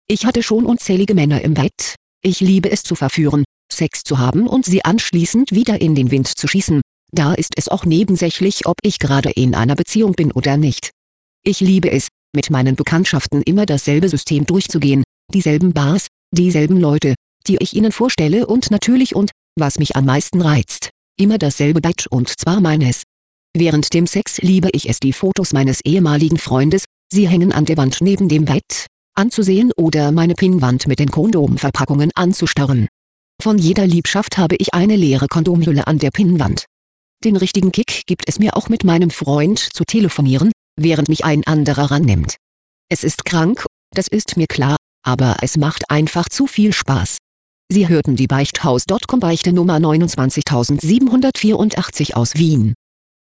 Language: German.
Ich hatte schon unzählige Männer im Bett. Ich liebe es zu verführen, Sex zu haben und sie anschließend wieder in den Wind zu schießen. Da ist es auch nebensächlich, ob ich gerade in einer Beziehung bin oder nicht. Ich liebe es, mit meinen Bekanntschaften immer dasselbe System durchzugehen, dieselben Bars, dieselben Leute, die ich ihnen vorstelle und natürlich was mich am meisten reizt, immer dasselbe Bett und zwar meines. Während dem Sex liebe ich es, die Fotos meines ehemaligen Freundes, sie hängen an der Wand neben dem Bett, anzusehen oder meine Pinnwand mit den Kondomverpackungen anzustarren. Von jeder Liebschaft habe ich eine leere Kondomhülle an der Pinnwand. Den richtigen Kick gibt es mir auch mit meinem Freund zu telefonieren, während mich ein anderer rannimmt. Es ist krank, das ist mir klar, aber es macht einfach zu viel Spaß. Sie hörten die Beichthaus.com Beichte Nummer 29784 aus Wien.